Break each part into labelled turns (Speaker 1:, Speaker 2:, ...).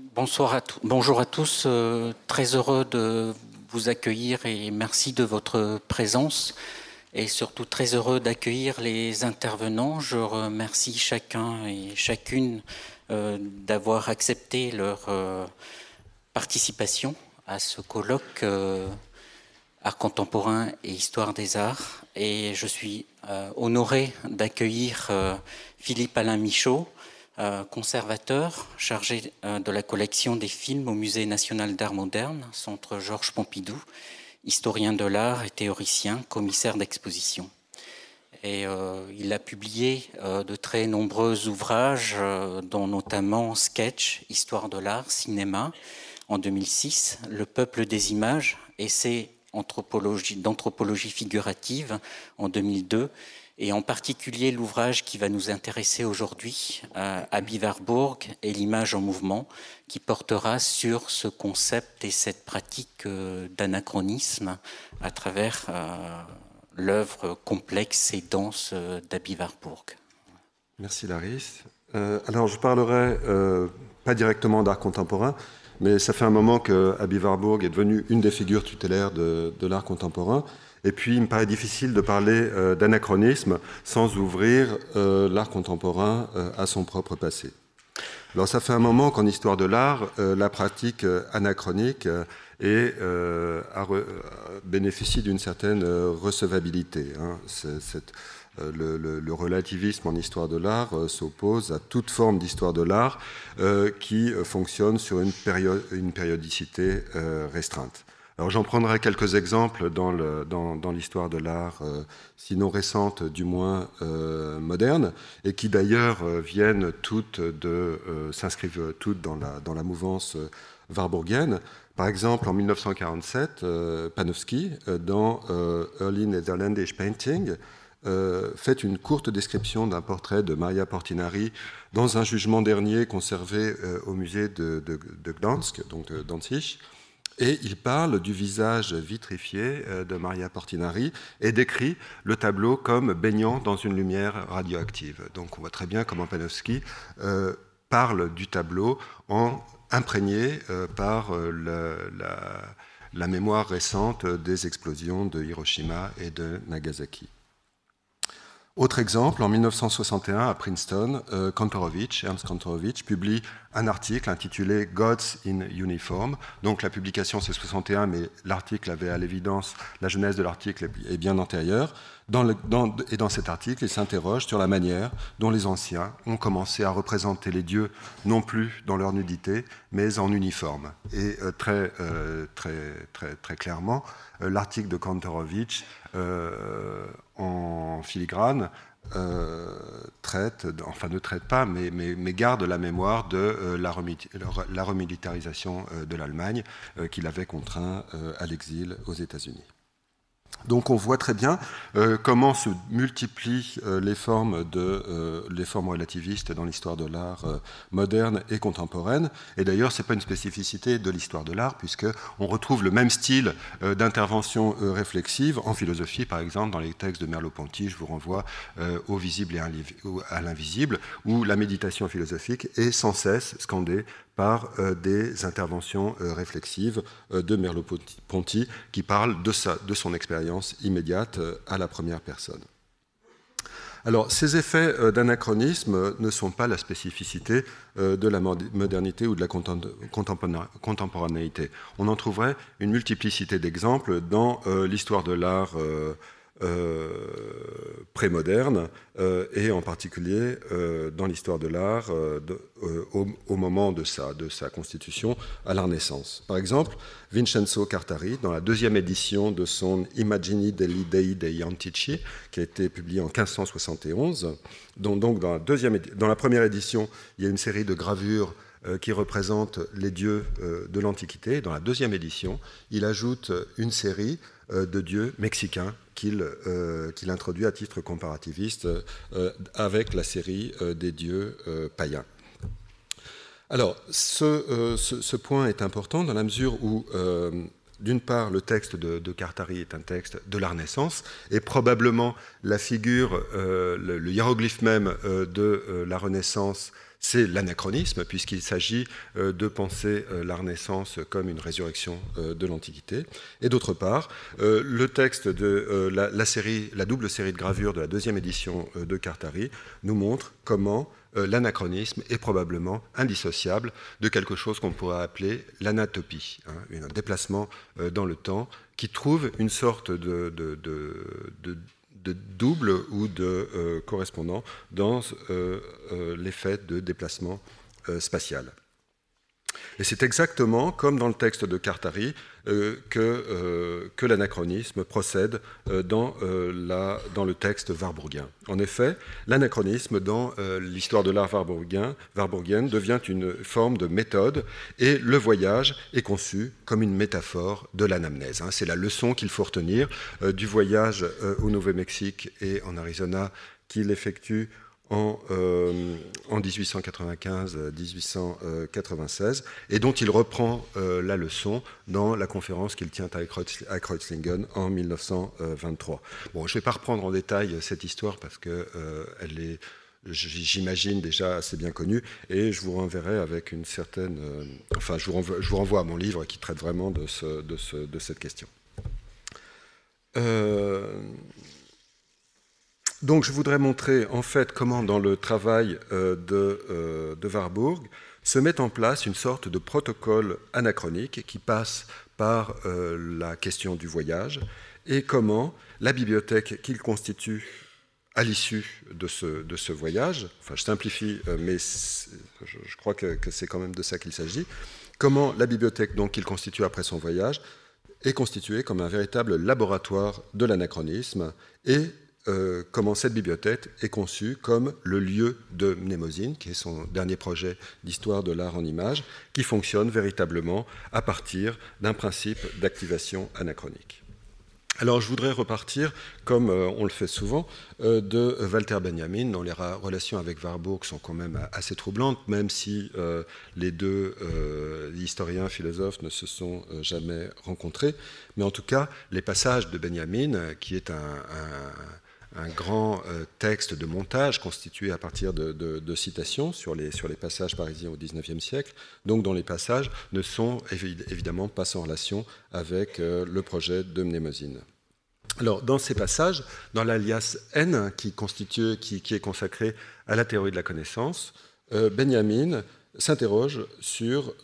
Speaker 1: Bonjour à tous, très heureux de vous accueillir et merci de votre présence et surtout très heureux d'accueillir les intervenants. Je remercie chacun et chacune d'avoir accepté leur participation à ce colloque Art contemporain et Histoire des arts, et je suis honoré d'accueillir Philippe-Alain Michaud, conservateur chargé de la collection des films au Musée national d'art moderne, Centre Georges Pompidou, historien de l'art et théoricien, commissaire d'exposition. Et il a publié de très nombreux ouvrages, dont notamment Sketch, Histoire de l'art, Cinéma, en 2006, Le peuple des images, essai d'anthropologie figurative en 2002, et en particulier l'ouvrage qui va nous intéresser aujourd'hui, Aby Warburg et l'image en mouvement, qui portera sur ce concept et cette pratique d'anachronisme à travers l'œuvre complexe et dense d'Aby Warburg.
Speaker 2: Merci Laris. Alors je parlerai pas directement d'art contemporain, mais ça fait un moment que Aby Warburg est devenu une des figures tutélaires de l'art contemporain. Et puis, il me paraît difficile de parler d'anachronisme sans ouvrir l'art contemporain à son propre passé. Alors, ça fait un moment qu'en histoire de l'art, la pratique anachronique bénéficie d'une certaine recevabilité. Le relativisme en histoire de l'art s'oppose à toute forme d'histoire de l'art qui fonctionne sur une périodicité restreinte. Alors j'en prendrai quelques exemples dans l'histoire de l'art, sinon récente, du moins moderne, et qui d'ailleurs s'inscrivent toutes dans la mouvance warburgienne. Par exemple, en 1947, Panofsky, dans Early Netherlandish Painting, fait une courte description d'un portrait de Maria Portinari dans un jugement dernier conservé au musée de Gdansk, donc de Danzig. Et il parle du visage vitrifié de Maria Portinari et décrit le tableau comme baignant dans une lumière radioactive. Donc on voit très bien comment Panofsky parle du tableau imprégné par la mémoire récente des explosions de Hiroshima et de Nagasaki. Autre exemple, en 1961, à Princeton, Ernst Kantorowicz publie un article intitulé Gods in Uniform. Donc la publication c'est 61, mais l'article avait à l'évidence, la genèse de l'article est bien antérieure. Et dans cet article, il s'interroge sur la manière dont les anciens ont commencé à représenter les dieux non plus dans leur nudité, mais en uniforme. Et très clairement, l'article de Kantorowicz en filigrane ne traite pas, mais garde la mémoire de la remilitarisation de l'Allemagne qui l'avait contraint à l'exil aux États-Unis. Donc on voit très bien comment se multiplient les formes relativistes dans l'histoire de l'art moderne et contemporaine. Et d'ailleurs, ce n'est pas une spécificité de l'histoire de l'art, puisqu'on retrouve le même style d'intervention réflexive en philosophie, par exemple, dans les textes de Merleau-Ponty. Je vous renvoie au visible et à l'invisible, où la méditation philosophique est sans cesse scandée par des interventions réflexives de Merleau-Ponty qui parlent de son expérience immédiate à la première personne. Alors, ces effets d'anachronisme ne sont pas la spécificité de la modernité ou de la contemporanéité. On en trouverait une multiplicité d'exemples dans l'histoire de l'art prémoderne et en particulier dans l'histoire de l'art au moment de sa constitution à la Renaissance. Par exemple, Vincenzo Cartari, dans la deuxième édition de son Immagini degli Dei degli Antichi, qui a été publié en 1571, donc dans la première édition, il y a une série de gravures qui représentent les dieux de l'Antiquité. Dans la deuxième édition, il ajoute une série de dieux mexicains qu'il introduit à titre comparativiste avec la série des dieux païens. Alors, ce point est important dans la mesure où, d'une part, le texte de Cartari est un texte de la Renaissance, et probablement la figure, le hiéroglyphe même de la Renaissance, c'est l'anachronisme, puisqu'il s'agit de penser la Renaissance comme une résurrection de l'Antiquité. Et d'autre part, le texte de la double série de gravures de la deuxième édition de Cartari nous montre comment l'anachronisme est probablement indissociable de quelque chose qu'on pourrait appeler l'anatopie, un déplacement dans le temps qui trouve une sorte de double ou de correspondant dans l'effet de déplacement spatial. Et c'est exactement comme dans le texte de Cartari que l'anachronisme procède dans le texte warburgien. En effet, l'anachronisme dans l'histoire de l'art warburgienne devient une forme de méthode et le voyage est conçu comme une métaphore de l'anamnèse. C'est la leçon qu'il faut retenir du voyage au Nouveau-Mexique et en Arizona qu'il effectue en 1895-1896, et dont il reprend la leçon dans la conférence qu'il tient à Kreuzlingen en 1923. Bon, je ne vais pas reprendre en détail cette histoire parce qu'elle est, j'imagine, déjà assez bien connue, et je vous renverrai avec une certaine... je vous renvoie à mon livre qui traite vraiment de cette question. Donc je voudrais montrer en fait comment dans le travail de Warburg se met en place une sorte de protocole anachronique qui passe par la question du voyage et comment la bibliothèque qu'il constitue à l'issue de ce voyage, enfin je simplifie mais je crois que c'est quand même de ça qu'il s'agit, comment la bibliothèque donc qu'il constitue après son voyage est constituée comme un véritable laboratoire de l'anachronisme et comment cette bibliothèque est conçue comme le lieu de Mnémosyne, qui est son dernier projet d'histoire de l'art en images, qui fonctionne véritablement à partir d'un principe d'activation anachronique. Alors je voudrais repartir, comme on le fait souvent, de Walter Benjamin, dont les relations avec Warburg sont quand même assez troublantes, même si les deux historiens, philosophes ne se sont jamais rencontrés. Mais en tout cas, les passages de Benjamin, qui est un grand texte de montage constitué à partir de citations sur les passages parisiens au XIXe siècle, donc dont les passages ne sont évidemment pas sans relation avec le projet de Mnémosyne. Alors, dans ces passages, dans l'alias N, qui est consacré à la théorie de la connaissance, Benjamin s'interroge sur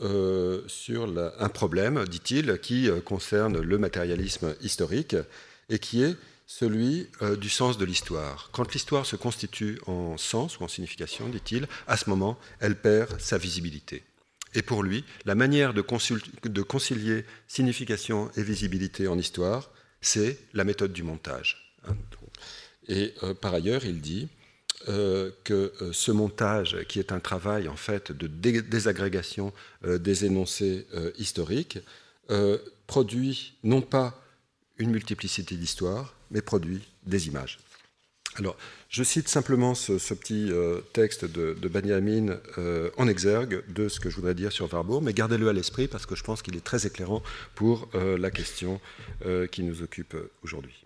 Speaker 2: un problème, dit-il, qui concerne le matérialisme historique et qui est celui du sens de l'histoire. Quand l'histoire se constitue en sens ou en signification, dit-il, à ce moment, elle perd sa visibilité. Et pour lui, la manière de concilier signification et visibilité en histoire, c'est la méthode du montage. Et par ailleurs, il dit que ce montage, qui est un travail en fait de désagrégation des énoncés historiques, produit non pas une multiplicité d'histoires, mais produit des images. Alors, je cite simplement ce petit texte de Benjamin en exergue de ce que je voudrais dire sur Warburg, mais gardez-le à l'esprit parce que je pense qu'il est très éclairant pour la question qui nous occupe aujourd'hui.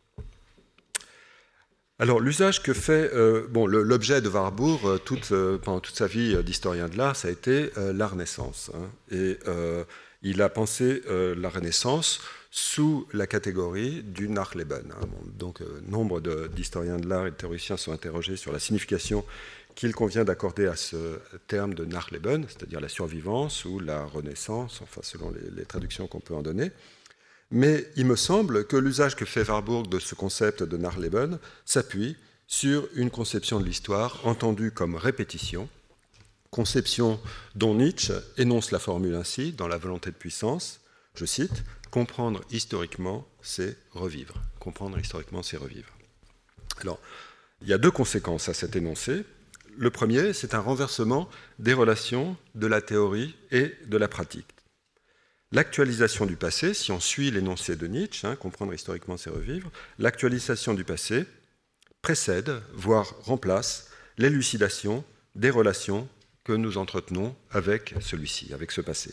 Speaker 2: Alors, l'usage que fait... l'objet de Warburg, pendant toute sa vie d'historien de l'art, ça a été la Renaissance. Et il a pensé la Renaissance sous la catégorie du Nachleben. Donc, nombre d'historiens de l'art et de théoriciens sont interrogés sur la signification qu'il convient d'accorder à ce terme de Nachleben, c'est-à-dire la survivance ou la renaissance, enfin selon les traductions qu'on peut en donner. Mais il me semble que l'usage que fait Warburg de ce concept de Nachleben s'appuie sur une conception de l'histoire entendue comme répétition, conception dont Nietzsche énonce la formule ainsi dans La volonté de puissance, je cite, « Comprendre historiquement, c'est revivre. » Comprendre historiquement, c'est revivre. Alors, il y a deux conséquences à cet énoncé. Le premier, c'est un renversement des relations de la théorie et de la pratique. L'actualisation du passé, si on suit l'énoncé de Nietzsche, comprendre historiquement, c'est revivre, l'actualisation du passé précède, voire remplace, l'élucidation des relations que nous entretenons avec celui-ci, avec ce passé.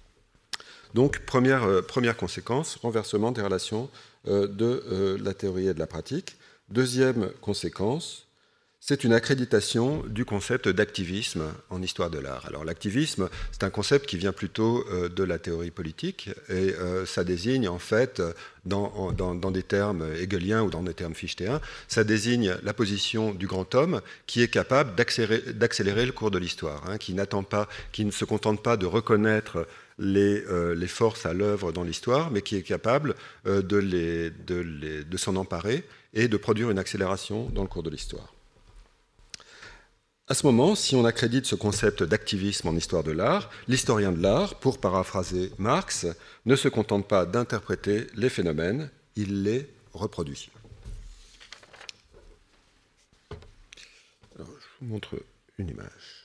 Speaker 2: Donc, première conséquence, renversement des relations de la théorie et de la pratique. Deuxième conséquence, c'est une accréditation du concept d'activisme en histoire de l'art. Alors l'activisme, c'est un concept qui vient plutôt de la théorie politique, et ça désigne en fait, dans des termes hegeliens ou dans des termes fichteens, ça désigne la position du grand homme qui est capable d'accélérer le cours de l'histoire, hein, qui ne se contente pas de reconnaître les forces à l'œuvre dans l'histoire, mais qui est capable de s'en emparer et de produire une accélération dans le cours de l'histoire. À ce moment, si on accrédite ce concept d'activisme en histoire de l'art, l'historien de l'art, pour paraphraser Marx, ne se contente pas d'interpréter les phénomènes, il les reproduit. Alors, je vous montre une image.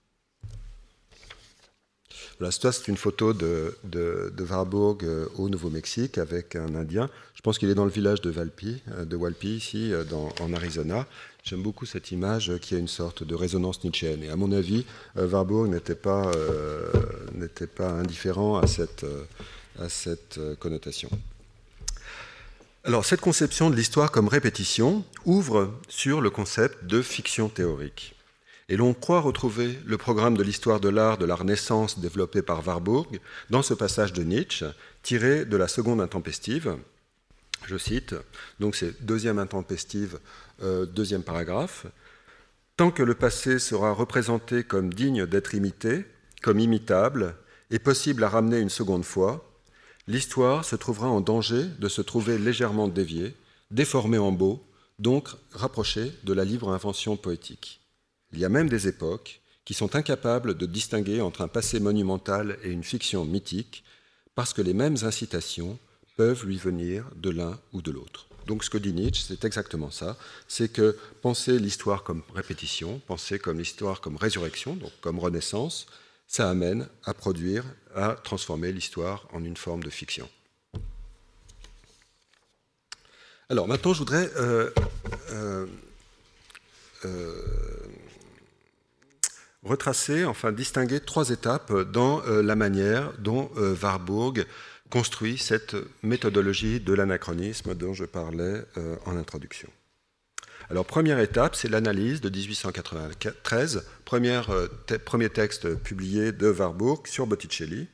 Speaker 2: Voilà, ça, c'est une photo de Warburg au Nouveau-Mexique avec un Indien. Je pense qu'il est dans le village de Walpi, ici, en Arizona. J'aime beaucoup cette image qui a une sorte de résonance nietzschéenne. Et à mon avis, Warburg n'était pas indifférent à cette connotation. Alors, cette conception de l'histoire comme répétition ouvre sur le concept de fiction théorique. Et l'on croit retrouver le programme de l'histoire de l'art de la Renaissance développé par Warburg dans ce passage de Nietzsche, tiré de la seconde intempestive. Je cite, donc c'est deuxième intempestive, deuxième paragraphe. « Tant que le passé sera représenté comme digne d'être imité, comme imitable, et possible à ramener une seconde fois, l'histoire se trouvera en danger de se trouver légèrement déviée, déformée en beau, donc rapprochée de la libre invention poétique. Il y a même des époques qui sont incapables de distinguer entre un passé monumental et une fiction mythique, parce que les mêmes incitations peuvent lui venir de l'un ou de l'autre. » Donc ce que dit Nietzsche, c'est exactement ça, c'est que penser l'histoire comme répétition, penser comme l'histoire comme résurrection, donc comme renaissance, ça amène à produire, à transformer l'histoire en une forme de fiction. Alors maintenant, je voudrais retracer, enfin distinguer trois étapes dans la manière dont Warburg construit cette méthodologie de l'anachronisme dont je parlais en introduction. Alors, première étape, c'est l'analyse de 1893, premier texte publié de Warburg sur Botticelli,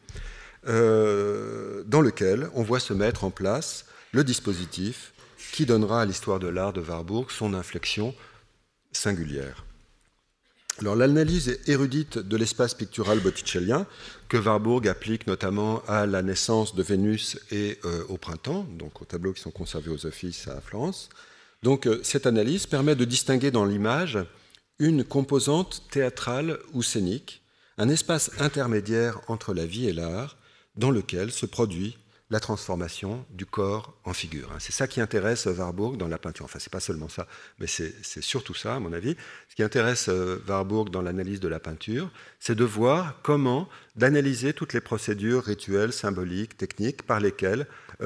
Speaker 2: dans lequel on voit se mettre en place le dispositif qui donnera à l'histoire de l'art de Warburg son inflexion singulière. Alors, l'analyse érudite de l'espace pictural botticellien, que Warburg applique notamment à la naissance de Vénus et au printemps, donc aux tableaux qui sont conservés aux offices à Florence. Donc, cette analyse permet de distinguer dans l'image une composante théâtrale ou scénique, un espace intermédiaire entre la vie et l'art, dans lequel se produit la transformation du corps en figure. C'est ça qui intéresse Warburg dans la peinture. Enfin, c'est pas seulement ça, mais c'est surtout ça, à mon avis. Ce qui intéresse Warburg dans l'analyse de la peinture, c'est de voir comment, d'analyser toutes les procédures rituelles, symboliques, techniques, par lesquelles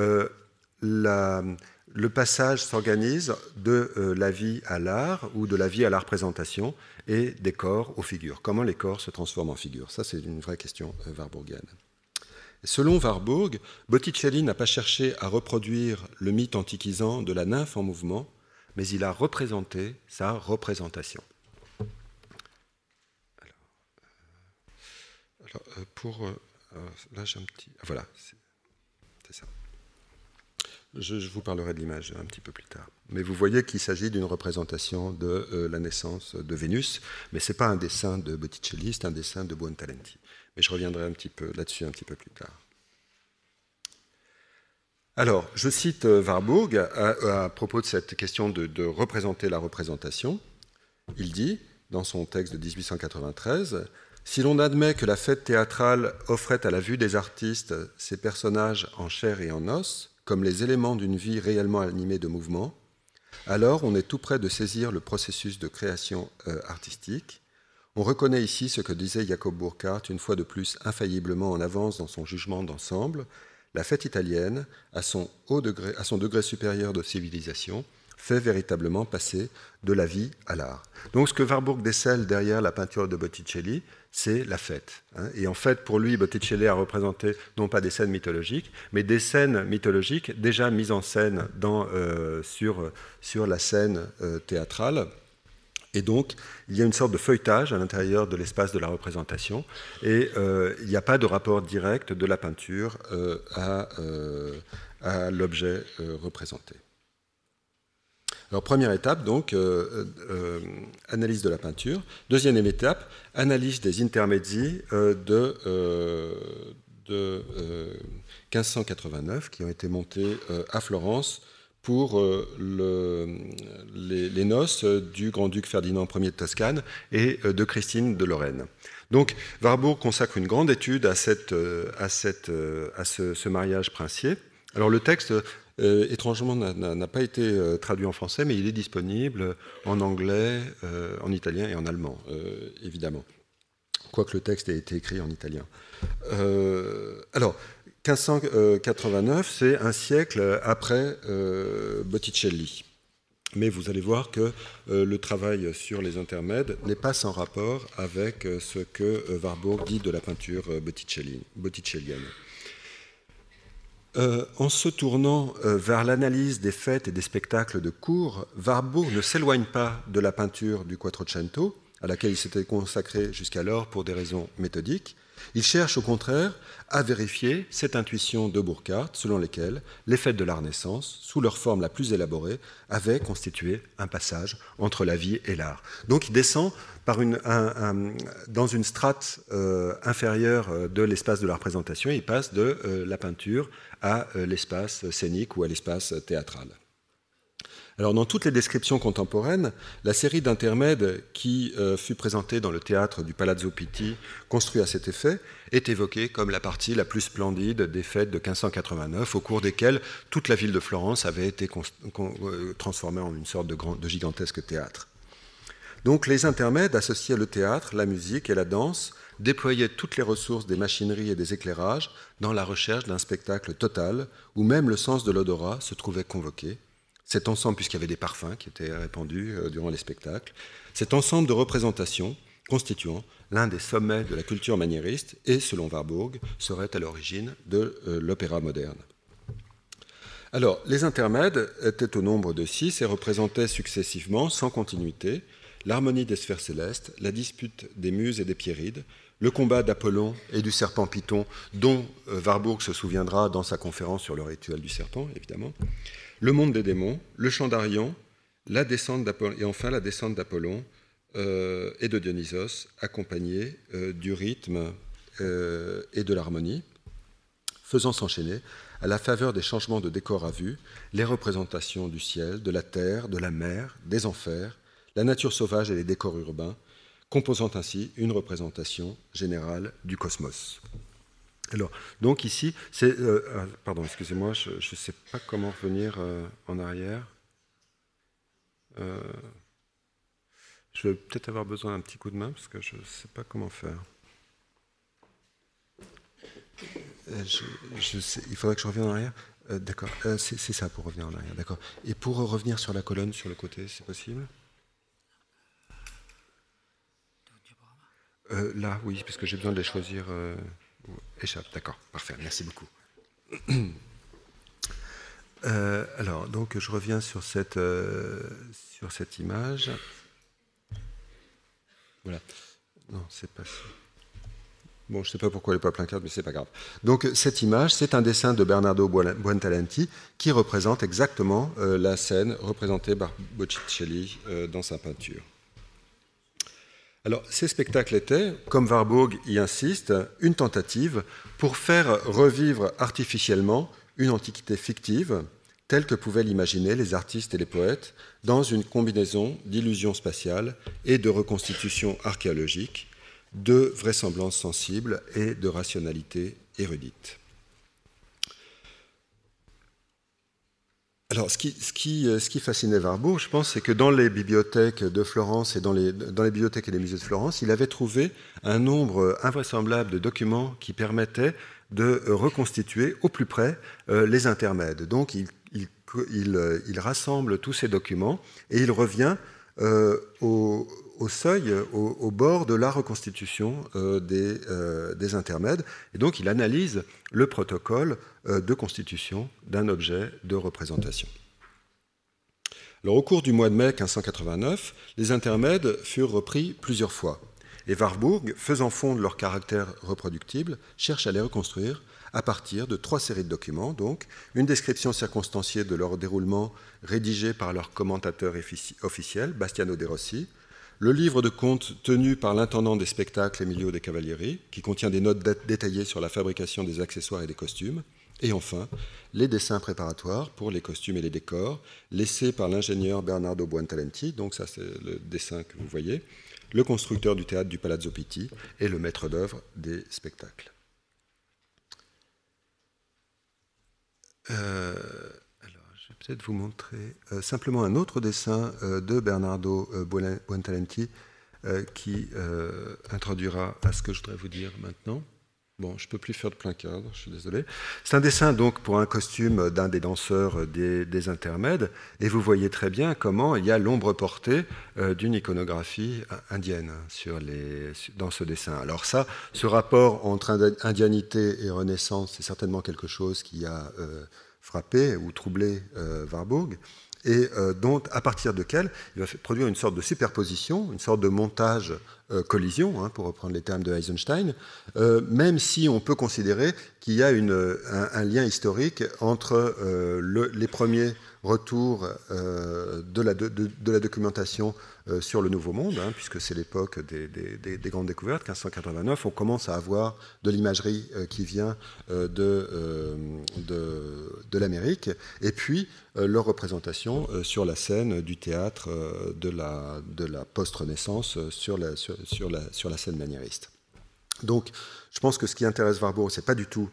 Speaker 2: le passage s'organise de la vie à l'art ou de la vie à la représentation et des corps aux figures. Comment les corps se transforment en figures. Ça, c'est une vraie question warburgienne. Selon Warburg, Botticelli n'a pas cherché à reproduire le mythe antiquisant de la nymphe en mouvement, mais il a représenté sa représentation. Là, j'ai un petit... Voilà, c'est ça. Je vous parlerai de l'image un petit peu plus tard. Mais vous voyez qu'il s'agit d'une représentation de la naissance de Vénus, mais ce n'est pas un dessin de Botticelli, c'est un dessin de Buontalenti. Mais je reviendrai là-dessus un petit peu plus tard. Alors, je cite Warburg à propos de cette question de représenter la représentation. Il dit, dans son texte de 1893, « Si l'on admet que la fête théâtrale offrait à la vue des artistes ces personnages en chair et en os, comme les éléments d'une vie réellement animée de mouvement, alors on est tout près de saisir le processus de création artistique. On reconnaît ici ce que disait Jacob Burckhardt, une fois de plus infailliblement en avance dans son jugement d'ensemble. La fête italienne, à son degré supérieur de civilisation, fait véritablement passer de la vie à l'art. » Donc ce que Warburg décèle derrière la peinture de Botticelli, c'est la fête. Et en fait, pour lui, Botticelli a représenté non pas des scènes mythologiques, mais des scènes mythologiques déjà mises en scène sur la scène théâtrale, Et donc, il y a une sorte de feuilletage à l'intérieur de l'espace de la représentation, et il n'y a pas de rapport direct de la peinture à l'objet représenté. Alors, première étape, donc, analyse de la peinture. Deuxième étape, analyse des intermédiaires de 1589 qui ont été montés à Florence pour les noces du grand-duc Ferdinand Ier de Toscane et de Christine de Lorraine. Donc, Warburg consacre une grande étude à ce mariage princier. Alors, le texte, étrangement, n'a pas été traduit en français, mais il est disponible en anglais, en italien et en allemand, évidemment. Quoique le texte ait été écrit en italien. Alors, 1589, c'est un siècle après Botticelli. Mais vous allez voir que le travail sur les intermèdes n'est pas sans rapport avec ce que Warburg dit de la peinture botticellienne. En se tournant vers l'analyse des fêtes et des spectacles de cour, Warburg ne s'éloigne pas de la peinture du Quattrocento, à laquelle il s'était consacré jusqu'alors pour des raisons méthodiques. Il cherche au contraire à vérifier cette intuition de Burckhardt, selon laquelle les fêtes de la Renaissance, sous leur forme la plus élaborée, avaient constitué un passage entre la vie et l'art. Donc il descend dans une strate inférieure de l'espace de la représentation, et il passe de la peinture à l'espace scénique ou à l'espace théâtral. Alors, dans toutes les descriptions contemporaines, la série d'intermèdes qui fut présentée dans le théâtre du Palazzo Pitti, construit à cet effet, est évoquée comme la partie la plus splendide des fêtes de 1589, au cours desquelles toute la ville de Florence avait été transformée en une sorte de gigantesque théâtre. Donc, les intermèdes associaient le théâtre, la musique et la danse, déployaient toutes les ressources des machineries et des éclairages dans la recherche d'un spectacle total, où même le sens de l'odorat se trouvait convoqué. Cet ensemble, puisqu'il y avait des parfums qui étaient répandus durant les spectacles, cet ensemble de représentations constituant l'un des sommets de la culture maniériste et, selon Warburg, serait à l'origine de l'opéra moderne. Alors, les intermèdes étaient au nombre de 6 et représentaient successivement, sans continuité, l'harmonie des sphères célestes, la dispute des muses et des pierrides, le combat d'Apollon et du serpent Python, dont Warburg se souviendra dans sa conférence sur le rituel du serpent, évidemment, le monde des démons, le chant d'Arion, la descente d'Apollon, et enfin la descente d'Apollon et de Dionysos, accompagnée du rythme et de l'harmonie, faisant s'enchaîner, à la faveur des changements de décor à vue, les représentations du ciel, de la terre, de la mer, des enfers, la nature sauvage et les décors urbains, composant ainsi une représentation générale du cosmos. Alors, donc ici, c'est... pardon, excusez-moi, je ne sais pas comment revenir en arrière. Je vais peut-être avoir besoin d'un petit coup de main, parce que je ne sais pas comment faire. Il faudrait que je revienne en arrière. D'accord, c'est ça pour revenir en arrière, d'accord. Et pour revenir sur la colonne, sur le côté, c'est possible ? Là, oui, parce que j'ai besoin de les choisir... échappe, d'accord, parfait, merci beaucoup. Alors, donc, je reviens sur cette image. Voilà. Non, c'est pas ça. Bon, je ne sais pas pourquoi elle n'est pas plein cadre, mais ce n'est pas grave. Donc, cette image, c'est un dessin de Bernardo Buontalenti qui représente exactement la scène représentée par Botticelli dans sa peinture. Alors, ces spectacles étaient, comme Warburg y insiste, une tentative pour faire revivre artificiellement une antiquité fictive, telle que pouvaient l'imaginer les artistes et les poètes, dans une combinaison d'illusions spatiales et de reconstitutions archéologiques, de vraisemblances sensibles et de rationalité érudite. Alors, ce qui fascinait Warburg, je pense, c'est que dans les bibliothèques de Florence et dans les bibliothèques et les musées de Florence, il avait trouvé un nombre invraisemblable de documents qui permettaient de reconstituer au plus près les intermèdes. Donc, il rassemble tous ces documents et il revient au seuil, au bord de la reconstitution des intermèdes. Et donc, il analyse le protocole de constitution d'un objet de représentation. Alors, au cours du mois de mai 1589, les intermèdes furent repris plusieurs fois. Et Warburg, faisant fondre leur caractère reproductible, cherche à les reconstruire à partir de 3 séries de documents, donc une description circonstanciée de leur déroulement rédigée par leur commentateur officiel, Bastiano de Rossi, le livre de comptes tenu par l'intendant des spectacles Emilio de Cavalieri, qui contient des notes détaillées sur la fabrication des accessoires et des costumes, et enfin, les dessins préparatoires pour les costumes et les décors, laissés par l'ingénieur Bernardo Buontalenti, donc ça c'est le dessin que vous voyez, le constructeur du théâtre du Palazzo Pitti et le maître d'œuvre des spectacles. Alors, je vais peut-être vous montrer simplement un autre dessin de Bernardo Buontalenti qui introduira à ce que je voudrais vous dire maintenant. Bon, je ne peux plus faire de plein cadre, je suis désolé. C'est un dessin donc pour un costume d'un des danseurs des intermèdes, et vous voyez très bien comment il y a l'ombre portée d'une iconographie indienne dans ce dessin. Alors ça, ce rapport entre indianité et Renaissance, c'est certainement quelque chose qui a frappé ou troublé Warburg, et dont, à partir duquel il va produire une sorte de superposition, une sorte de montage collision, pour reprendre les termes de Eisenstein, même si on peut considérer qu'il y a un lien historique entre les premiers retours de la documentation sur le Nouveau Monde, puisque c'est l'époque des grandes découvertes, 1589, on commence à avoir de l'imagerie qui vient de l'Amérique, et puis leur représentation sur la scène du théâtre de la post-Renaissance sur la scène maniériste. Donc, je pense que ce qui intéresse Warburg, ce n'est pas du tout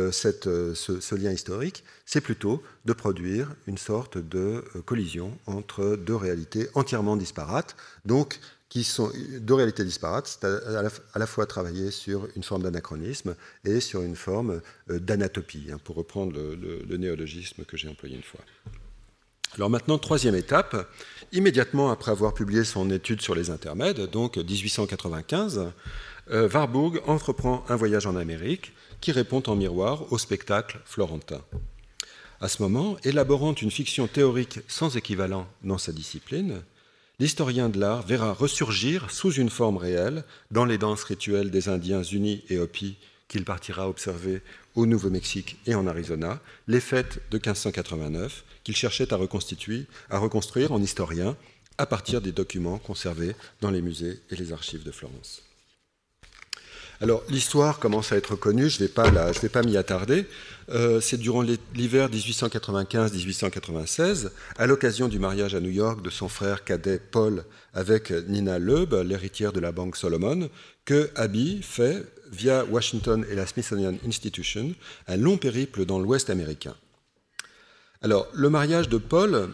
Speaker 2: ce lien historique, c'est plutôt de produire une sorte de collision entre deux réalités entièrement disparates, donc qui sont deux réalités disparates, c'est à la fois travailler sur une forme d'anachronisme et sur une forme d'anatopie, pour reprendre le néologisme que j'ai employé une fois. Alors maintenant, troisième étape, immédiatement après avoir publié son étude sur les intermèdes, donc 1895, Warburg entreprend un voyage en Amérique qui répond en miroir au spectacle florentin. À ce moment, élaborant une fiction théorique sans équivalent dans sa discipline, l'historien de l'art verra ressurgir sous une forme réelle, dans les danses rituelles des Indiens unis et Hopis qu'il partira observer au Nouveau-Mexique et en Arizona, les fêtes de 1589 qu'il cherchait à reconstruire en historien à partir des documents conservés dans les musées et les archives de Florence. Alors, l'histoire commence à être connue, je ne vais pas m'y attarder. C'est durant l'hiver 1895-1896, à l'occasion du mariage à New York de son frère cadet Paul avec Nina Loeb, l'héritière de la Banque Solomon, que Abbey fait, via Washington et la Smithsonian Institution, un long périple dans l'Ouest américain. Alors, le mariage de Paul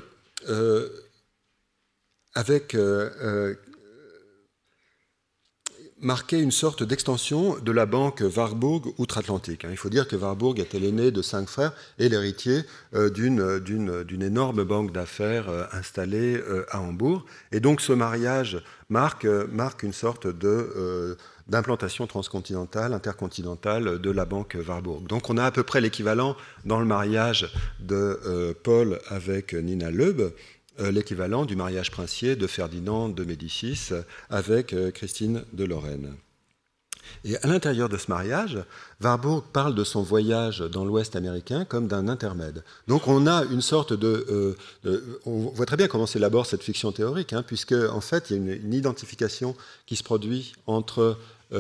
Speaker 2: marquait une sorte d'extension de la banque Warburg outre-Atlantique. Il faut dire que Warburg était l'aîné de 5 frères et l'héritier d'une énorme banque d'affaires installée à Hambourg. Et donc ce mariage marque une sorte d'implantation transcontinentale, intercontinentale de la banque Warburg. Donc on a à peu près l'équivalent dans le mariage de Paul avec Nina Loeb, l'équivalent du mariage princier de Ferdinand de Médicis avec Christine de Lorraine. Et à l'intérieur de ce mariage, Warburg parle de son voyage dans l'Ouest américain comme d'un intermède. Donc on a une sorte on voit très bien comment s'élabore cette fiction théorique, puisque en fait il y a une identification qui se produit entre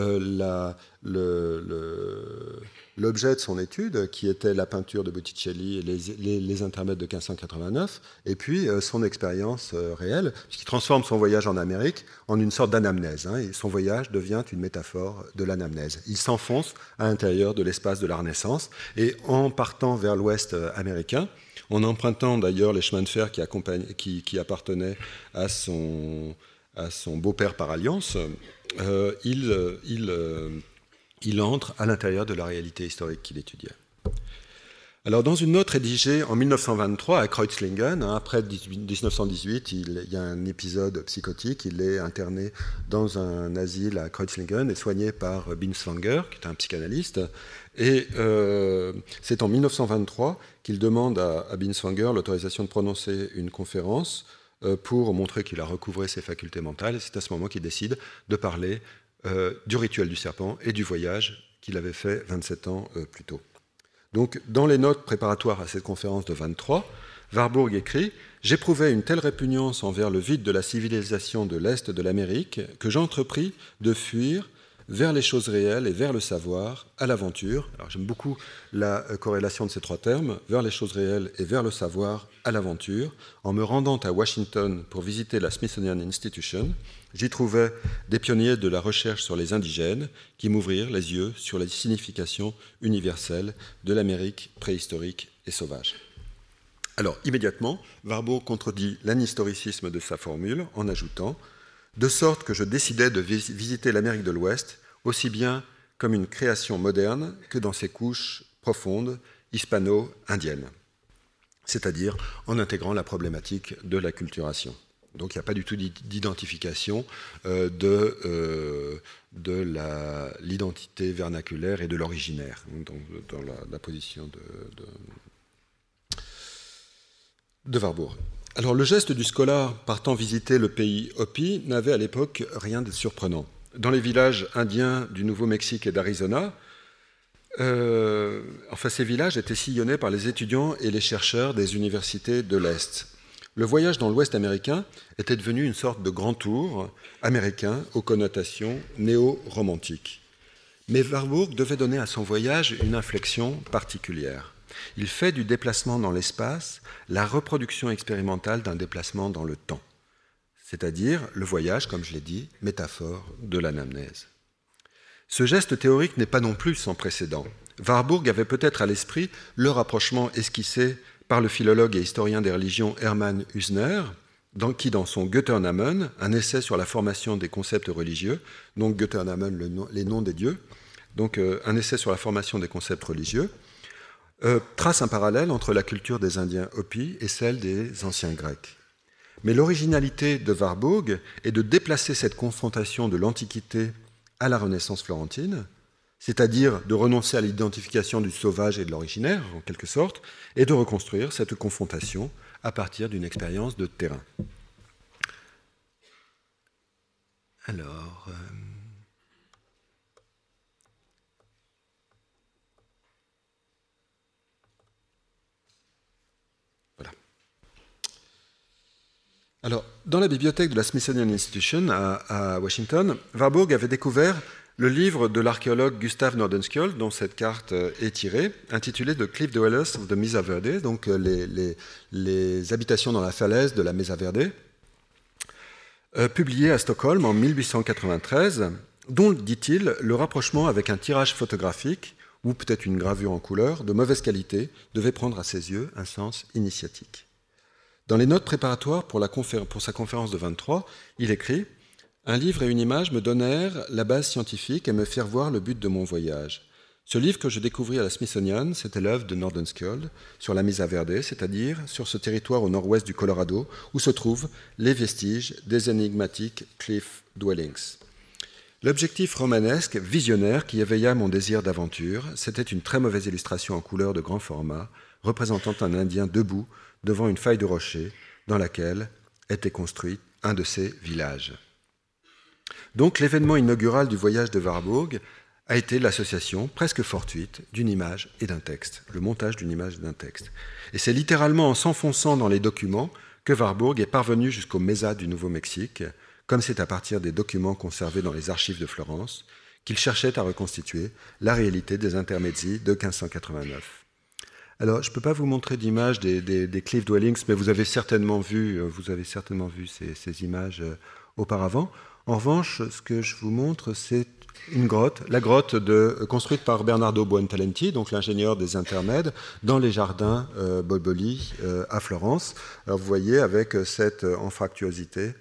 Speaker 2: l'objet de son étude, qui était la peinture de Botticelli et les intermèdes de 1589, et puis son expérience réelle, qui transforme son voyage en Amérique en une sorte d'anamnèse. Et son voyage devient une métaphore de l'anamnèse. Il s'enfonce à l'intérieur de l'espace de la Renaissance, et en partant vers l'Ouest américain, en empruntant d'ailleurs les chemins de fer qui appartenaient à son beau-père par alliance, il entre à l'intérieur de la réalité historique qu'il étudiait. Alors, dans une note rédigée en 1923 à Kreuzlingen, après 1918, il y a un épisode psychotique, il est interné dans un asile à Kreuzlingen et soigné par Binswanger, qui est un psychanalyste, et c'est en 1923 qu'il demande à Binswanger l'autorisation de prononcer une conférence pour montrer qu'il a recouvré ses facultés mentales. Et c'est à ce moment qu'il décide de parler du rituel du serpent et du voyage qu'il avait fait 27 ans plus tôt. Donc, dans les notes préparatoires à cette conférence de 23, Warburg écrit « J'éprouvais une telle répugnance envers le vide de la civilisation de l'Est de l'Amérique que j'entrepris de fuir vers les choses réelles et vers le savoir, à l'aventure. » Alors j'aime beaucoup la corrélation de ces trois termes, vers les choses réelles et vers le savoir, à l'aventure. En me rendant à Washington pour visiter la Smithsonian Institution, j'y trouvais des pionniers de la recherche sur les indigènes qui m'ouvrirent les yeux sur la signification universelle de l'Amérique préhistorique et sauvage. Alors, immédiatement, Warburg contredit l'anhistoricisme de sa formule en ajoutant « De sorte que je décidai de visiter l'Amérique de l'Ouest aussi bien comme une création moderne que dans ses couches profondes hispano-indiennes, c'est-à-dire en intégrant la problématique de l'acculturation. » Donc il n'y a pas du tout d'identification de l'identité vernaculaire et de l'originaire dans la position de Warburg. Alors le geste du scolar partant visiter le pays Hopi n'avait à l'époque rien de surprenant. Dans les villages indiens du Nouveau-Mexique et d'Arizona, ces villages étaient sillonnés par les étudiants et les chercheurs des universités de l'Est. Le voyage dans l'Ouest américain était devenu une sorte de grand tour américain aux connotations néo-romantiques. Mais Warburg devait donner à son voyage une inflexion particulière. Il fait du déplacement dans l'espace la reproduction expérimentale d'un déplacement dans le temps, c'est-à-dire le voyage, comme je l'ai dit, métaphore de l'anamnèse. Ce geste théorique n'est pas non plus sans précédent. Warburg avait peut-être à l'esprit le rapprochement esquissé par le philologue et historien des religions Hermann Hüsner, qui, dans son Götterdämmen, un essai sur la formation des concepts religieux, donc Götterdämmen, les noms des dieux, donc un essai sur la formation des concepts religieux, trace un parallèle entre la culture des Indiens Hopi et celle des anciens Grecs. Mais l'originalité de Warburg est de déplacer cette confrontation de l'Antiquité à la Renaissance florentine, c'est-à-dire de renoncer à l'identification du sauvage et de l'originaire, en quelque sorte, et de reconstruire cette confrontation à partir d'une expérience de terrain. Alors... Alors, dans la bibliothèque de la Smithsonian Institution à Washington, Warburg avait découvert le livre de l'archéologue Gustav Nordenskjöld, dont cette carte est tirée, intitulé The Cliff Dwellers of the Mesa Verde, donc les habitations dans la falaise de la Mesa Verde, publié à Stockholm en 1893, dont, dit-il, le rapprochement avec un tirage photographique, ou peut-être une gravure en couleur, de mauvaise qualité, devait prendre à ses yeux un sens initiatique. Dans les notes préparatoires pour sa conférence de 23, il écrit « Un livre et une image me donnèrent la base scientifique et me firent voir le but de mon voyage. Ce livre que je découvris à la Smithsonian, c'était l'œuvre de Nordenskjöld sur la Mesa Verde, c'est-à-dire sur ce territoire au nord-ouest du Colorado où se trouvent les vestiges des énigmatiques Cliff Dwellings. L'objectif romanesque, visionnaire, qui éveilla mon désir d'aventure, c'était une très mauvaise illustration en couleur de grand format, représentant un Indien debout devant une faille de rocher dans laquelle était construit un de ses villages. » Donc l'événement inaugural du voyage de Warburg a été l'association presque fortuite d'une image et d'un texte, le montage d'une image et d'un texte. Et c'est littéralement en s'enfonçant dans les documents que Warburg est parvenu jusqu'au Mesa du Nouveau-Mexique, comme c'est à partir des documents conservés dans les archives de Florence qu'il cherchait à reconstituer la réalité des intermezzi de 1589. Alors, je ne peux pas vous montrer d'image des Cliff Dwellings, mais vous avez certainement vu ces images auparavant. En revanche, ce que je vous montre, c'est une grotte, la grotte construite par Bernardo Buontalenti, donc l'ingénieur des intermèdes, dans les jardins Bolboli à Florence. Alors, vous voyez avec cette anfractuosité,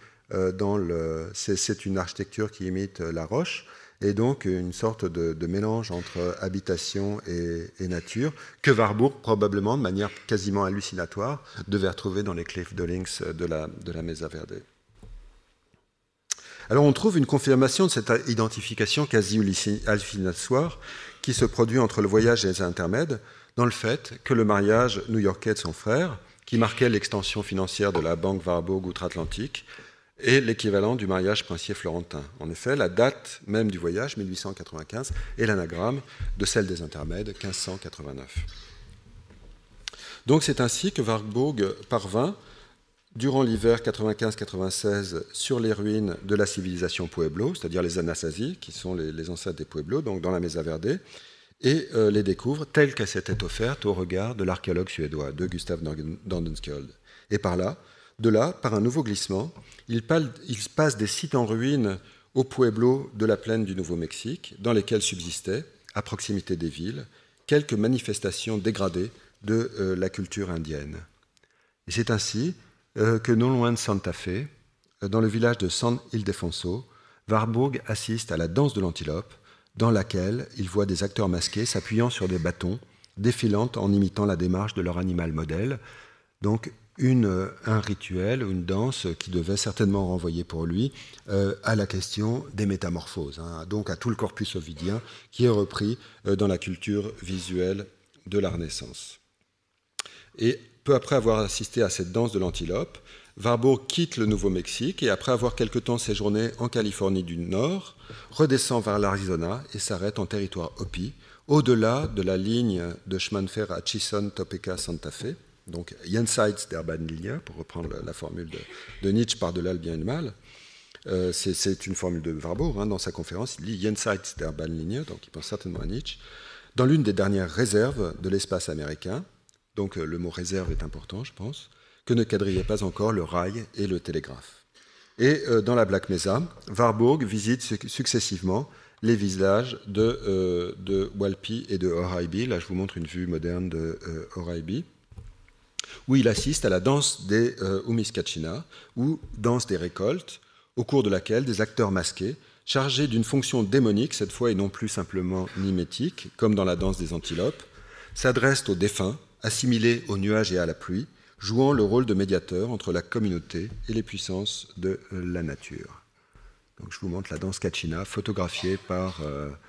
Speaker 2: c'est une architecture qui imite la roche, et donc une sorte de mélange entre habitation et nature, que Warburg, probablement de manière quasiment hallucinatoire, devait retrouver dans les Cliff Dwellings de la Mesa Verde. Alors on trouve une confirmation de cette identification quasi hallucinatoire qui se produit entre le voyage et les intermèdes, dans le fait que le mariage new-yorkais de son frère, qui marquait l'extension financière de la Banque Warburg outre-Atlantique et l'équivalent du mariage princier florentin. En effet, la date même du voyage, 1895, est l'anagramme de celle des intermèdes, 1589. Donc c'est ainsi que Warburg parvint, durant l'hiver 95-96, sur les ruines de la civilisation Pueblo, c'est-à-dire les Anasazi, qui sont les ancêtres des Pueblos, donc dans la Mesa Verde, et les découvre telle qu'elle s'était offerte au regard de l'archéologue suédois, de Gustav Nordenskjöld. Et de là, par un nouveau glissement, il passe des sites en ruine aux Pueblos de la plaine du Nouveau-Mexique, dans lesquels subsistaient, à proximité des villes, quelques manifestations dégradées de la culture indienne. Et c'est ainsi que non loin de Santa Fe, dans le village de San Ildefonso, Warburg assiste à la danse de l'antilope, dans laquelle il voit des acteurs masqués s'appuyant sur des bâtons, défilant en imitant la démarche de leur animal modèle. Donc un rituel, une danse qui devait certainement renvoyer pour lui à la question des métamorphoses, donc à tout le corpus ovidien qui est repris dans la culture visuelle de la Renaissance. Et peu après avoir assisté à cette danse de l'antilope, Warburg quitte le Nouveau-Mexique et après avoir quelque temps séjourné en Californie du Nord, redescend vers l'Arizona et s'arrête en territoire Hopi, au-delà de la ligne de chemin de fer Atchison, Topeka, Santa Fe, donc jenseits der Bahnlinie, pour reprendre la formule de Nietzsche par-delà le bien et le mal. C'est une formule de Warburg, dans sa conférence, il dit jenseits der Bahnlinie, donc il pense certainement à Nietzsche, dans l'une des dernières réserves de l'espace américain, donc le mot réserve est important, je pense, que ne quadrillaient pas encore le rail et le télégraphe. Et dans la Black Mesa, Warburg visite successivement les villages de Walpi et de Oraibi. Là, je vous montre une vue moderne de Oraibi, où il assiste à la danse des Umiskachina, ou danse des récoltes, au cours de laquelle des acteurs masqués, chargés d'une fonction démonique, cette fois et non plus simplement mimétique, comme dans la danse des antilopes, s'adressent aux défunts, assimilés aux nuages et à la pluie, jouant le rôle de médiateur entre la communauté et les puissances de la nature. Donc, je vous montre la danse Kachina, photographiée par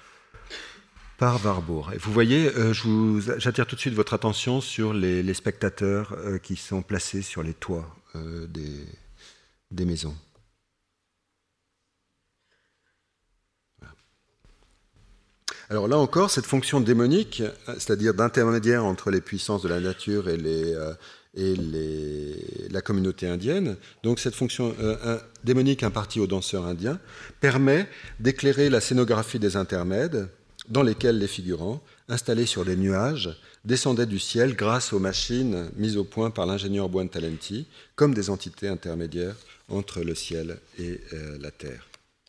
Speaker 2: Warburg. Et vous voyez, j'attire tout de suite votre attention sur les spectateurs qui sont placés sur les toits des maisons. Alors là encore, cette fonction démonique, c'est-à-dire d'intermédiaire entre les puissances de la nature et la communauté indienne, donc cette fonction démonique impartie aux danseurs indiens, permet d'éclairer la scénographie des intermèdes, dans lesquels les figurants, installés sur des nuages, descendaient du ciel grâce aux machines mises au point par l'ingénieur Buontalenti, comme des entités intermédiaires entre le ciel et la terre.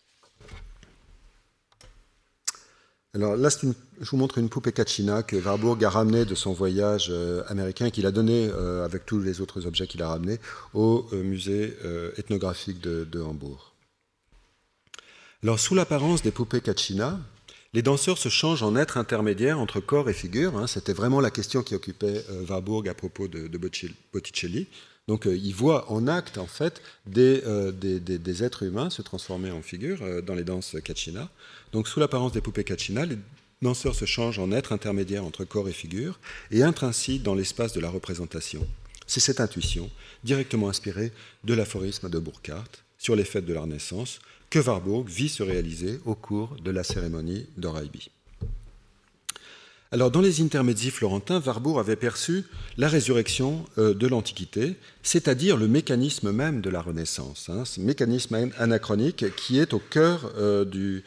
Speaker 2: Alors là, je vous montre une poupée Kachina que Warburg a ramenée de son voyage américain, qu'il a donné, avec tous les autres objets qu'il a ramenés, au musée ethnographique de Hambourg. Alors, sous l'apparence des poupées Kachina, les danseurs se changent en êtres intermédiaires entre corps et figure. C'était vraiment la question qui occupait Warburg à propos de Botticelli. Donc, il voit en acte, en fait, des êtres humains se transformer en figures dans les danses Kachina. Donc, sous l'apparence des poupées Kachina, les danseurs se changent en êtres intermédiaires entre corps et figure et entrent ainsi dans l'espace de la représentation. C'est cette intuition, directement inspirée de l'aphorisme de Burckhardt sur les fêtes de la Renaissance, que Warburg vit se réaliser au cours de la cérémonie d'Oraibi. Alors, dans les intermedii florentins, Warburg avait perçu la résurrection de l'Antiquité, c'est-à-dire le mécanisme même de la Renaissance, ce mécanisme anachronique qui est au cœur de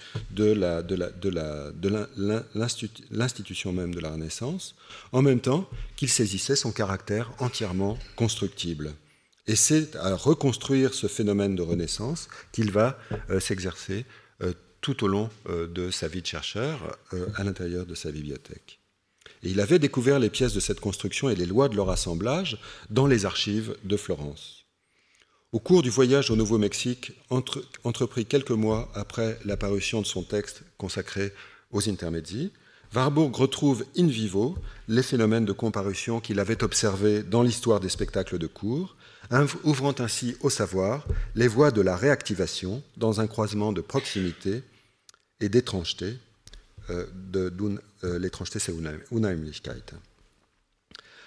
Speaker 2: l'institution même de la Renaissance, en même temps qu'il saisissait son caractère entièrement constructible. Et c'est à reconstruire ce phénomène de Renaissance qu'il va s'exercer tout au long de sa vie de chercheur à l'intérieur de sa bibliothèque. Et il avait découvert les pièces de cette construction et les lois de leur assemblage dans les archives de Florence. Au cours du voyage au Nouveau-Mexique, entrepris quelques mois après la parution de son texte consacré aux intermedii, Warburg retrouve in vivo les phénomènes de comparution qu'il avait observés dans l'histoire des spectacles de cour, ouvrant ainsi au savoir les voies de la réactivation dans un croisement de proximité et d'étrangeté. L'étrangeté, c'est Unheimlichkeit.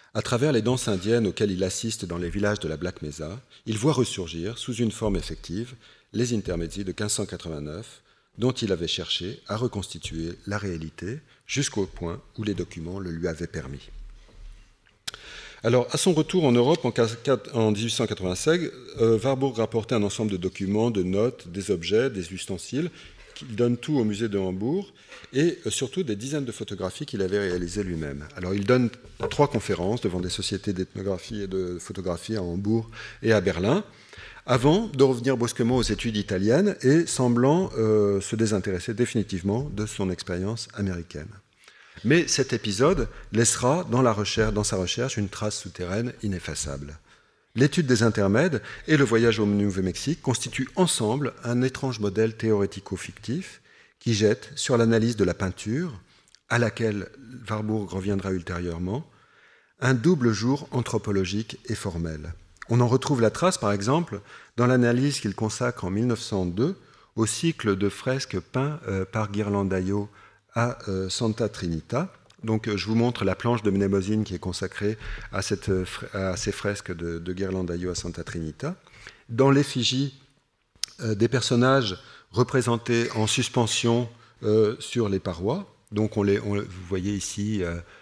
Speaker 2: À travers les danses indiennes auxquelles il assiste dans les villages de la Black Mesa, il voit ressurgir, sous une forme effective, les intermezzi de 1589, dont il avait cherché à reconstituer la réalité jusqu'au point où les documents le lui avaient permis. Alors, à son retour en Europe en 1885, Warburg rapportait un ensemble de documents, de notes, des objets, des ustensiles. Il donne tout au musée de Hambourg et surtout des dizaines de photographies qu'il avait réalisées lui-même. Alors, il donne 3 conférences devant des sociétés d'ethnographie et de photographie à Hambourg et à Berlin, avant de revenir brusquement aux études italiennes et semblant se désintéresser définitivement de son expérience américaine. Mais cet épisode laissera dans sa recherche une trace souterraine ineffaçable. L'étude des intermèdes et le voyage au Nouveau-Mexique constituent ensemble un étrange modèle théorico-fictif qui jette sur l'analyse de la peinture, à laquelle Warburg reviendra ultérieurement, un double jour anthropologique et formel. On en retrouve la trace, par exemple, dans l'analyse qu'il consacre en 1902 au cycle de fresques peints par Ghirlandaio à Santa Trinita. Donc, je vous montre la planche de Mnemosine qui est consacrée à ces fresques de Ghirlandaio à Santa Trinita. Dans l'effigie des personnages représentés en suspension sur les parois. Donc, vous voyez ici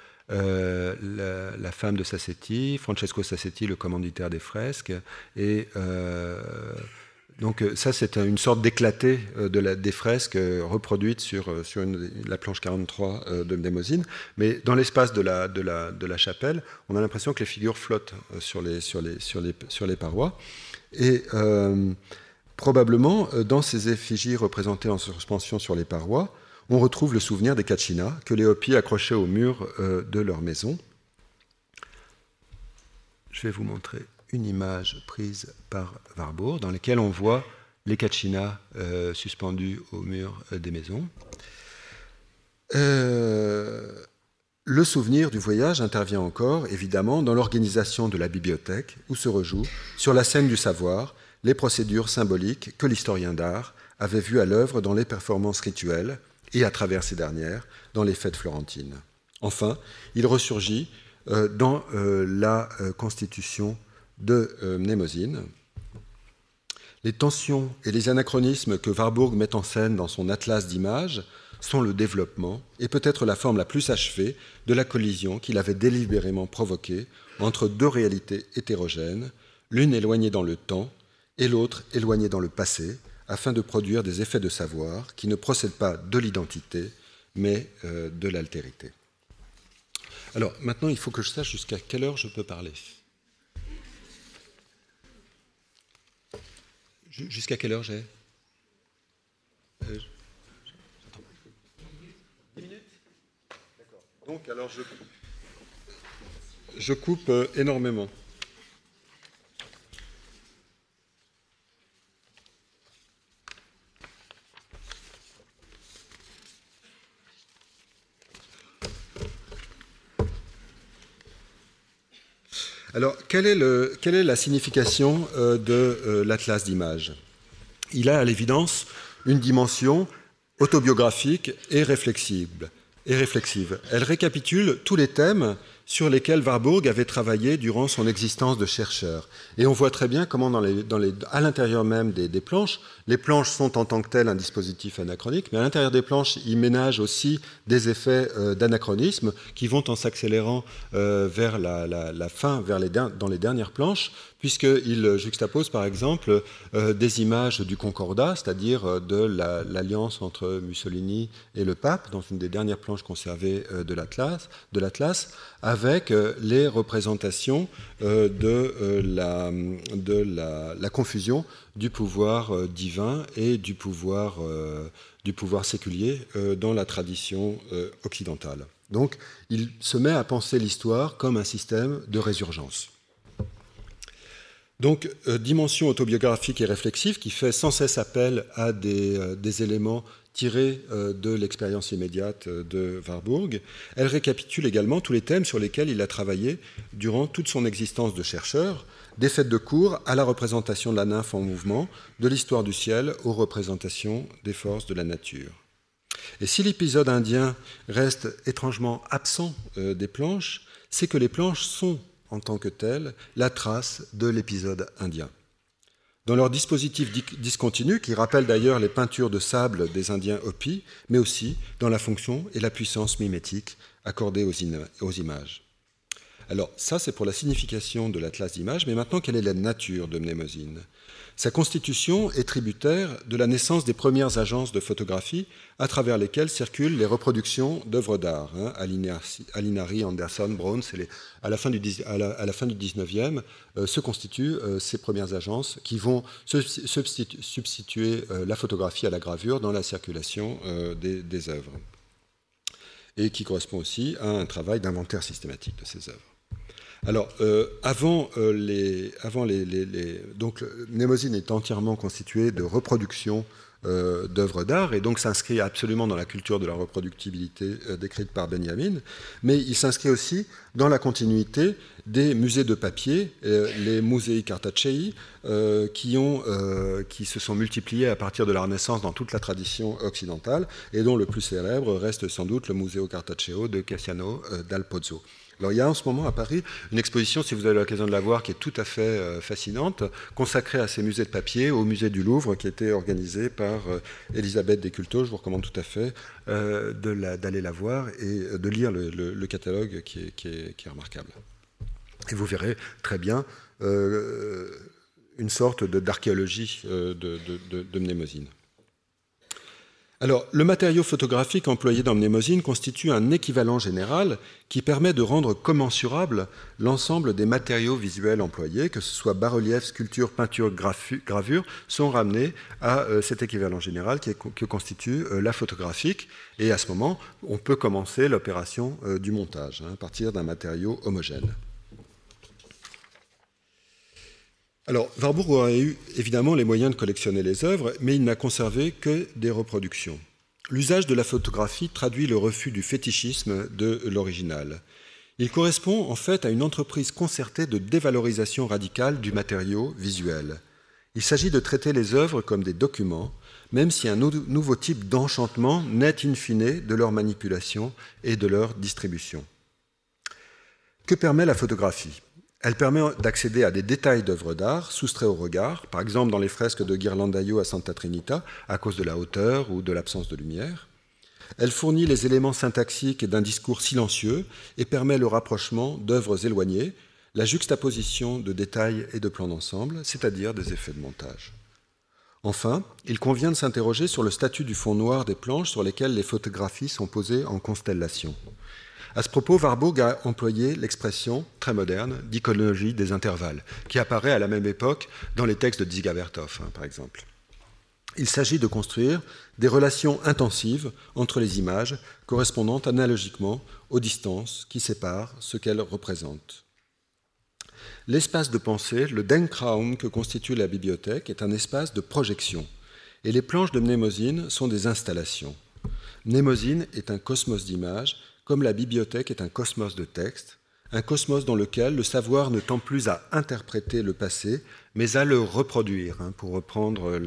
Speaker 2: la femme de Sassetti, Francesco Sassetti, le commanditaire des fresques, et donc ça, c'est une sorte d'éclaté des fresques reproduites sur la planche 43 de Mnemosine. Mais dans l'espace de la chapelle, on a l'impression que les figures flottent sur les parois. Et probablement, dans ces effigies représentées en suspension sur les parois, on retrouve le souvenir des Cachinas que les Hopis accrochaient au mur de leur maison. Je vais vous montrer une image prise par Warburg, dans laquelle on voit les Cachinas suspendus au mur des maisons. Le souvenir du voyage intervient encore, évidemment, dans l'organisation de la bibliothèque, où se rejouent, sur la scène du savoir, les procédures symboliques que l'historien d'art avait vues à l'œuvre dans les performances rituelles et, à travers ces dernières, dans les fêtes florentines. Enfin, il ressurgit dans la constitution de Mnemosine. Les tensions et les anachronismes que Warburg met en scène dans son atlas d'images sont le développement et peut-être la forme la plus achevée de la collision qu'il avait délibérément provoquée entre 2 réalités hétérogènes, l'une éloignée dans le temps et l'autre éloignée dans le passé, afin de produire des effets de savoir qui ne procèdent pas de l'identité, mais de l'altérité. Alors, maintenant, il faut que je sache jusqu'à quelle heure je peux parler. Jusqu'à quelle heure j'ai 10 minutes. D'accord. Donc, alors, je coupe énormément. Alors, quelle est la signification de l'atlas d'images ? Il a à l'évidence une dimension autobiographique et réflexive. Elle récapitule tous les thèmes sur lesquels Warburg avait travaillé durant son existence de chercheur. Et on voit très bien comment à l'intérieur même des planches, les planches sont en tant que telles un dispositif anachronique, mais à l'intérieur des planches, il ménage aussi des effets d'anachronisme qui vont en s'accélérant vers la fin, dans les dernières planches, puisqu'il juxtapose par exemple des images du Concordat, c'est-à-dire de l'alliance entre Mussolini et le pape, dans une des dernières planches conservées de l'Atlas, avec les représentations de la confusion du pouvoir divin et du pouvoir séculier dans la tradition occidentale. Donc, il se met à penser l'histoire comme un système de résurgence. Donc, dimension autobiographique et réflexive qui fait sans cesse appel à des éléments tirés de l'expérience immédiate de Warburg. Elle récapitule également tous les thèmes sur lesquels il a travaillé durant toute son existence de chercheur, des fêtes de cour à la représentation de la nymphe en mouvement, de l'histoire du ciel aux représentations des forces de la nature. Et si l'épisode indien reste étrangement absent des planches, c'est que les planches sont, en tant que telles, la trace de l'épisode indien. Dans leur dispositif discontinu, qui rappelle d'ailleurs les peintures de sable des Indiens Hopis, mais aussi dans la fonction et la puissance mimétique accordées aux images. Alors ça, c'est pour la signification de l'atlas d'images, mais maintenant, quelle est la nature de Mnémosyne ? Sa constitution est tributaire de la naissance des premières agences de photographie à travers lesquelles circulent les reproductions d'œuvres d'art. Alinari, Anderson, Brown, à la fin du 19e se constituent ces premières agences qui vont substituer la photographie à la gravure dans la circulation des œuvres et qui correspond aussi à un travail d'inventaire systématique de ces œuvres. Alors, donc, Mnémosyne est entièrement constitué de reproductions d'œuvres d'art, et donc s'inscrit absolument dans la culture de la reproductibilité décrite par Benjamin, mais il s'inscrit aussi dans la continuité des musées de papier, les musei cartacei, qui se sont multipliés à partir de la Renaissance dans toute la tradition occidentale, et dont le plus célèbre reste sans doute le Museo Cartaceo de Cassiano dal Pozzo. Alors, il y a en ce moment à Paris une exposition, si vous avez l'occasion de la voir, qui est tout à fait fascinante, consacrée à ces musées de papier, au musée du Louvre, qui a été organisée par Elisabeth Desculteaux. Je vous recommande tout à fait d'aller la voir et de lire le catalogue qui est remarquable. Et vous verrez très bien une sorte d'archéologie de Mnémosyne. Alors, le matériau photographique employé dans Mnémosyne constitue un équivalent général qui permet de rendre commensurable l'ensemble des matériaux visuels employés, que ce soit bas-relief, sculpture, peinture, gravure, sont ramenés à cet équivalent général que constitue la photographique. Et à ce moment, on peut commencer l'opération du montage à partir d'un matériau homogène. Alors, Warburg aurait eu évidemment les moyens de collectionner les œuvres, mais il n'a conservé que des reproductions. L'usage de la photographie traduit le refus du fétichisme de l'original. Il correspond en fait à une entreprise concertée de dévalorisation radicale du matériau visuel. Il s'agit de traiter les œuvres comme des documents, même si un nouveau type d'enchantement naît in fine de leur manipulation et de leur distribution. Que permet la photographie ? Elle permet d'accéder à des détails d'œuvres d'art soustraits au regard, par exemple dans les fresques de Ghirlandaio à Santa Trinita, à cause de la hauteur ou de l'absence de lumière. Elle fournit les éléments syntaxiques d'un discours silencieux et permet le rapprochement d'œuvres éloignées, la juxtaposition de détails et de plans d'ensemble, c'est-à-dire des effets de montage. Enfin, il convient de s'interroger sur le statut du fond noir des planches sur lesquelles les photographies sont posées en constellation. À ce propos, Warburg a employé l'expression très moderne d'iconologie des intervalles, qui apparaît à la même époque dans les textes de Dziga Vertov, par exemple. Il s'agit de construire des relations intensives entre les images, correspondant analogiquement aux distances qui séparent ce qu'elles représentent. L'espace de pensée, le Denkraum que constitue la bibliothèque, est un espace de projection, et les planches de Mnémosyne sont des installations. Mnémosyne est un cosmos d'images, comme la bibliothèque est un cosmos de texte, un cosmos dans lequel le savoir ne tend plus à interpréter le passé, mais à le reproduire, pour reprendre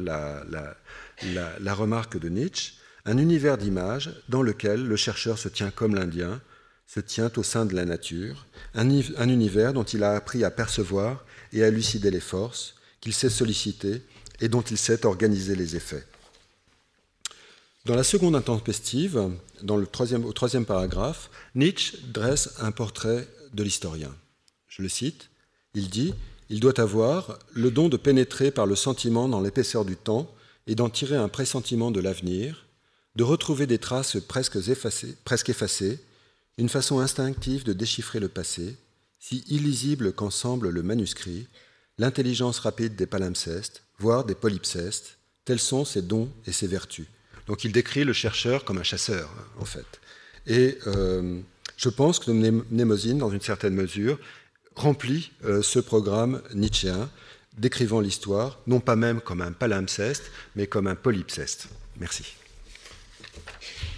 Speaker 2: la remarque de Nietzsche, un univers d'images dans lequel le chercheur se tient comme l'Indien, se tient au sein de la nature, un univers dont il a appris à percevoir et à élucider les forces, qu'il sait solliciter et dont il sait organiser les effets. Dans la seconde intempestive, au troisième paragraphe, Nietzsche dresse un portrait de l'historien. Je le cite, il dit « Il doit avoir le don de pénétrer par le sentiment dans l'épaisseur du temps et d'en tirer un pressentiment de l'avenir, de retrouver des traces presque effacées, une façon instinctive de déchiffrer le passé, si illisible qu'en semble le manuscrit, l'intelligence rapide des palimpsestes, voire des polypsestes, tels sont ses dons et ses vertus. » Donc il décrit le chercheur comme un chasseur, en fait. Et je pense que Mnémosyne, dans une certaine mesure, remplit ce programme nietzschéen, décrivant l'histoire, non pas même comme un palimpseste, mais comme un polypseste. Merci.